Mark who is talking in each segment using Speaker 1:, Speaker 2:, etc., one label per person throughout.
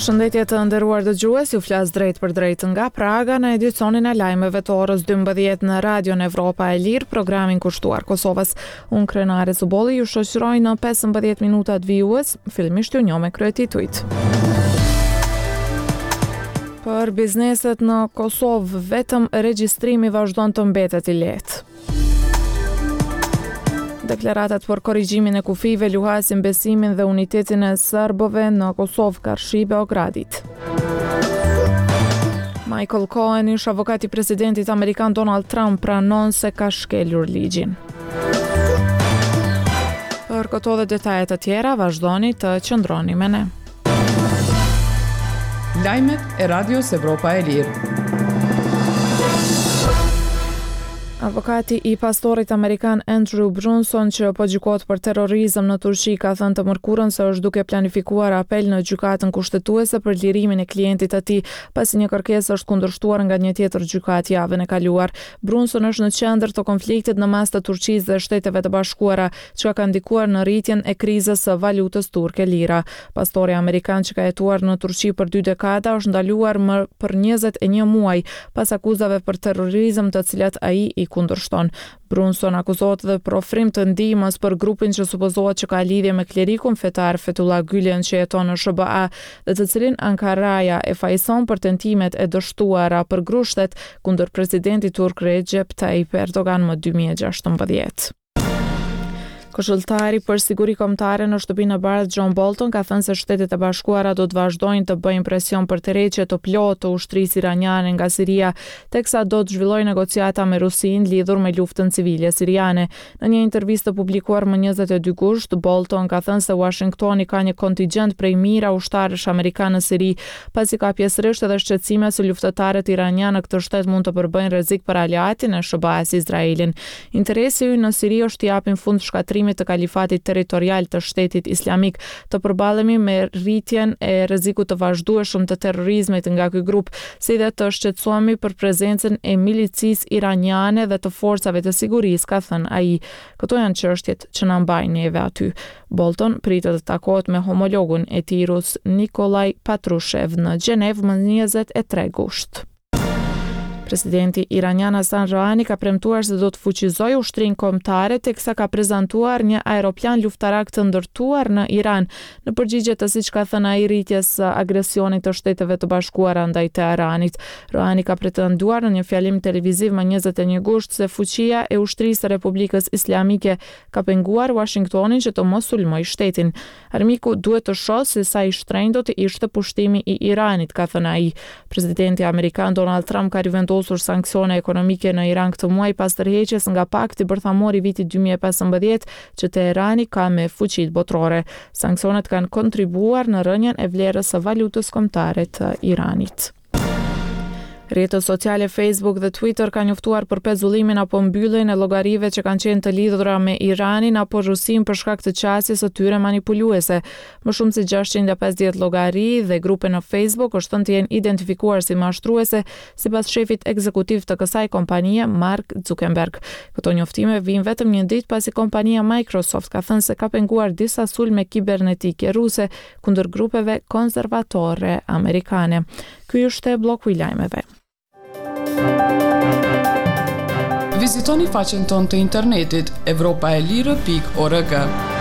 Speaker 1: Përshëndetje të nderuar dëgjues, ju flas drejt për drejt nga Praga në edicionin e lajmeve të orës 12 në Radion Evropa e Lirë, programin kushtuar Kosovës. Unë Krenare Zubolli ju shoqëroj në 15 minutat vijues, fillimisht ju njoh me kryetitujt. Për bizneset në Kosovë, vetëm regjistrimi vazhdon të mbetet i lehtë. Deklaratat për korrigjimin e kufive luhasin besimin dhe unitetin e serbëve në Kosovë, Karshi, Beogradit. Michael Cohen, ish avokati presidentit amerikan Donald Trump, pranon se ka shkelur ligjin. Për këto dhe detajet të tjera, vazhdoni të qëndroni me ne.
Speaker 2: Lajmet e Radios Evropa e Lirë.
Speaker 1: Avokati i pastorit amerikan Andrew Brunson, që po gjykohet për terrorizëm në Turqi, ka thënë të mërkurën se është duke planifikuar apel në gjykatën kushtetuese për lirimin e klientit të tij, pasi një kërkesë është kundërshtuar nga një tjetër gjykatë javën e kaluar. Brunson është në qendër të konfliktit në mes të Turqisë dhe Shteteve të Bashkuara, që ka ndikuar në rritjen e krizës së valutës turke lira. Pastori amerikan që ka jetuar në Turqi për 2 dekada është ndaluar për 21 muaj pas akuzave për terrorizëm të cilat ai i kundërshton. Brunson akuzohet dhe për ofrim të ndihmës për grupin që supozohet që ka lidhje me klerikun fetar Fethullah Gülen që jeton në SBA dhe të cilin Ankaraja e fajson për tentimet e dështuara për grushtet kundër presidentit turk Recep Tayyip Erdogan më 2016. Këshilltari për siguri kombëtare në shtëpinë e Bardhë John Bolton ka thënë se Shtetet e Bashkuara do të vazhdojnë të bëjnë presion për tërheqje të plotë të ushtrisë iraniane nga Siria, teksa do të zhvillojë negociata me Rusinë lidhur me luftën civile siriane. Në një intervistë publikuar më 22 gusht, Bolton ka thënë se Washingtoni ka një kontingjent prej mijëra ushtarësh amerikanë në Siri, pasi ka pjesërisht edhe shqetësime se luftëtarët iranianë në këtë shtet mund të përbëjnë rrezik për aleatin e SBA-s Izraelin. Interesi i në Siri është të japin fund të kalifatit territorial të Shtetit Islamik, të përballemi me rritjen e rrezikut të vazhdueshëm të terrorizmit nga ky grup, si dhe të shqetësohemi për prezencën e milicisë iraniane dhe të forcave të sigurisë, ka thënë ai. Këto janë çështjet që na mbajnë neve aty. Bolton pritet të takohet me homologun e tij rus Nikolaj Patrushev në Gjenev më 23 gusht. Presidenti iranian Hasan Rouhani ka premtuar se do të fuqizojë ushtrinë kombëtare, teksa ka prezantuar një aeroplan luftarak të ndërtuar në Iran, në përgjigje të siç ka thënë ai rritjes së agresionit të Shteteve të Bashkuara ndaj Teheranit. Rouhani ka pretenduar në një fjalim televiziv më 21 gusht se fuqia e ushtrisë së Republikës Islamike ka penguar Washingtonin që të mos sulmojë shtetin. Armiku duhet të shohë se sa i shtrenjtë do të ishte pushtimi i Iranit, ka thënë ai. Presidenti amerikan Donald Trump ka rivendosur sanksione ekonomike në Iran këtë muaj pas tërheqjes nga pakti bërthamor i vitit 2015 që Teherani ka me fuqitë botërore. Sanksionet kanë kontribuar në rënjen e vlerës së valutës kombëtare të Iranit. Rrjetet sociale Facebook dhe Twitter kanë njoftuar për pezullimin apo mbylljen e llogarive që kanë qenë të lidhura me Iranin apo Rusinë për shkak të qasjes së tyre manipuluese. Më shumë se 650 llogari dhe grupe në Facebook është thënë të jenë identifikuar si mashtruese, sipas shefit ekzekutiv të kësaj kompanie, Mark Zuckerberg. Këto njoftime vijnë vetëm një ditë pasi kompania Microsoft ka thënë se ka penguar disa sulme kibernetike ruse kundër grupeve konservatore amerikane. Ky është bloku i lajmeve.
Speaker 2: Vizitoni faqen tonë të internetit evropaelire.org.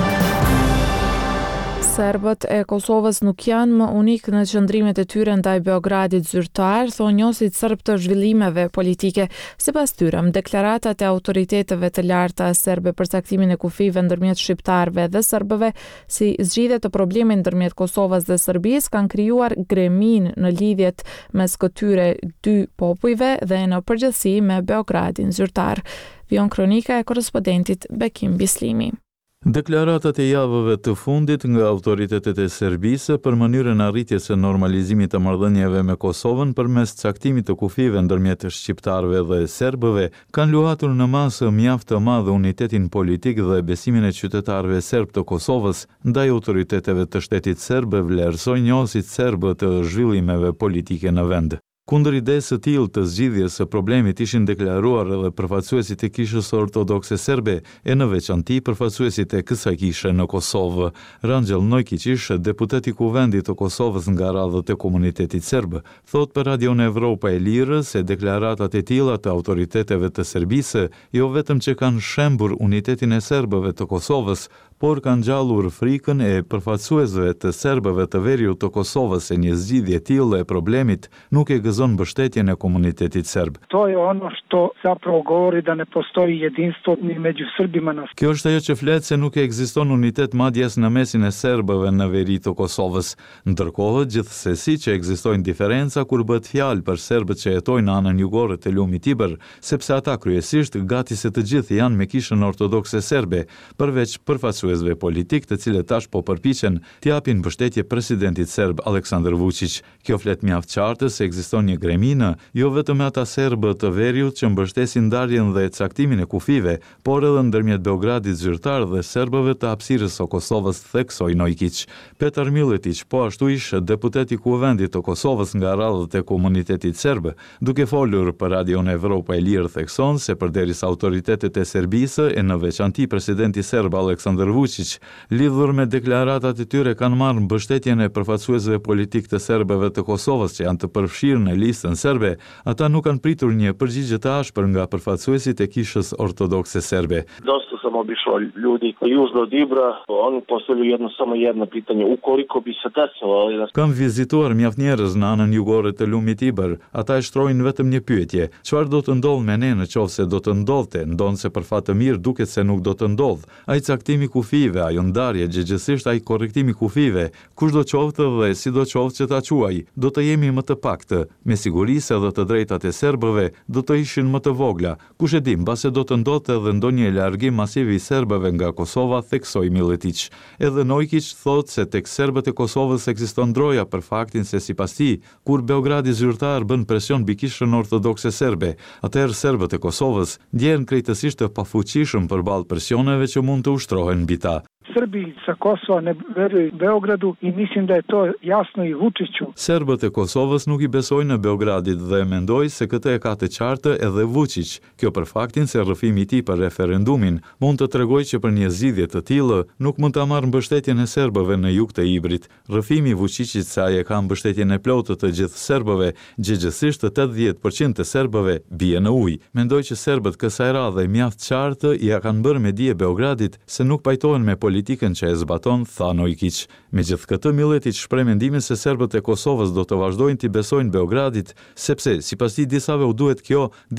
Speaker 1: Serbët e Kosovës nuk janë më unik në qëndrimet e tyre ndaj Beogradit zyrtar, thonë njohësit serb të zhvillimeve politike. Sipas tyre, deklaratat e autoriteteve të larta serbe për caktimin e kufive ndërmjet shqiptarëve dhe serbëve si zgjidhje të problemit ndërmjet Kosovës dhe Serbisë kanë krijuar gremin në lidhjet mes këtyre dy popujve dhe në përgjithësi me Beogradin zyrtar. Vion kronika e korrespondentit Bekim Bislimi.
Speaker 3: Deklaratat e javëve të fundit nga autoritetet e Serbisë për mënyrën arritjes së normalizimit të marrëdhënieve me Kosovën përmes caktimit të kufive ndërmjet shqiptarëve dhe serbëve kanë luhatur në masë mjaft të madhe unitetin politik dhe besimin e qytetarëve serb të Kosovës ndaj autoriteteve të shtetit serb, vlerësoi njohësit serb të zhvillimeve politike në vend. Kundër idesë së tillë të zgjidhjes së problemit ishin deklaruar edhe përfaqësuesit e Kishës Ortodokse Serbe e në veçanti përfaqësuesit e kësaj kishe në Kosovë. Rangjel Nojkić, deputet i Kuvendit të Kosovës nga radhët e komunitetit serb, thot për Radion Evropa e Lirë se deklaratat e tilla të autoriteteve të Serbisë jo vetëm që kanë shembur unitetin e serbëve të Kosovës, por kanë gjallur frikën e përfaqësuesve të serbëve të veriut të Kosovës se një zgjidhje e tillë e problemit nuk e gëzon mbështetjen e komunitetit serb.
Speaker 4: To je ono što zapravo govori da ne postoji jedinstvo ni među Srbima na.
Speaker 3: Kjo është ajo që flet se nuk ekziston unitet madjes në mesin e serbëve në veri të Kosovës. Ndërkohë, gjithsesi që ekzistojnë diferenca kur bëhet fjalë për serbët që jetojnë në anën jugore të lumit Tiber, sepse ata kryesisht gati se të gjithë janë me kishën ortodokse serbe, përveç përfaqësuesve politik të cilët tash po përpiqen t'japin mbështetje presidentit serb Aleksandar Vučić. Kjo flet mjaft qartë se ekziston një greminë, jo vetëm ata serbë të veriut që mbështesin ndarjen dhe caktimin e kufive, por edhe ndërmjet Beogradit zyrtar dhe serbëve të hapësirës së Kosovës, theksoi Nojkić. Petar Miletić po ashtu ishte deputet i Kuvendit të Kosovës nga radhët e komunitetit serb, duke folur për Radion Evropa e Lirë thekson se përderisa autoritetet e Serbisë e në veçanti presidenti serb Aleksandar Vučić lidhur me deklaratat e tyre kanë marrë mbështetjen e përfaqësuesve politik të serbëve të Kosovës që janë të përfshirë në listën serbe, ata nuk kanë pritur një përgjigje të ashpër nga përfaqësuesit e kishës ortodokse serbe.
Speaker 5: Dosta sam obišao ljudi južno od Ibra, oni postavljaju samo jedno pitanje, ukoliko bi se desilo.
Speaker 3: Kam vizituar mjaft njerëz në anën jugore të lumit Iber. Ata e shtrojnë vetëm një pyetje: çfarë do të ndodh me ne nëse do të ndodhte? Ndonse për fat të mirë duket se nuk do të ndodh. Ai caktimi kufive, ajo ndarje, gjithsesi ai korrektimi kufive, kushdo qoftë dhe sidoqoftë që ta quaj, do të jemi më të paktë. Me siguri se edhe të drejtat e serbëve do të ishin më të vogla. Kush e di, mbase do të ndodhte edhe ndonjë largim masiv i serbëve nga Kosova, theksoi Miletić. Edhe Nojkić thotë se tek serbët e Kosovës ekziston ndroja për faktin se sipas tij, kur Beogradi zyrtar bën presion mbi kishën ortodokse serbe, atëherë serbët e Kosovës ndjehen krejtësisht të pafuqishëm përballë presioneve që mund të ushtrohen mbi ta.
Speaker 4: Srbi sa Kosova ne veruju Beogradu i mislim da je to jasno i Vučiću.
Speaker 3: Serbët e Kosovës nuk i besojnë në Beogradit dhe mendoj se këtë e ka të qartë edhe Vučić. Kjo për faktin se rrëfimi i tij për referendumin mund të tregojë që për një zgjidhje të tillë nuk mund ta marrë mbështetjen e serbëve në jug të Ibrit. Rrëfimi i Vučićit se ai e ka mbështetjen e plotë të gjithë serbëve, gjithsesi 80% të serbëve bie në ujë. Mendoj që serbët kësaj radhe mjaft qartë ja kanë bërë me dije Beogradit se nuk pajtohen me politikën që e zbaton, tha Nojkić. Megjithatë, Miletić shpreh mendimin se serbët e Kosovës do të vazhdojnë t'i besojnë Beogradit, sepse sipas tij disave u duhet kjo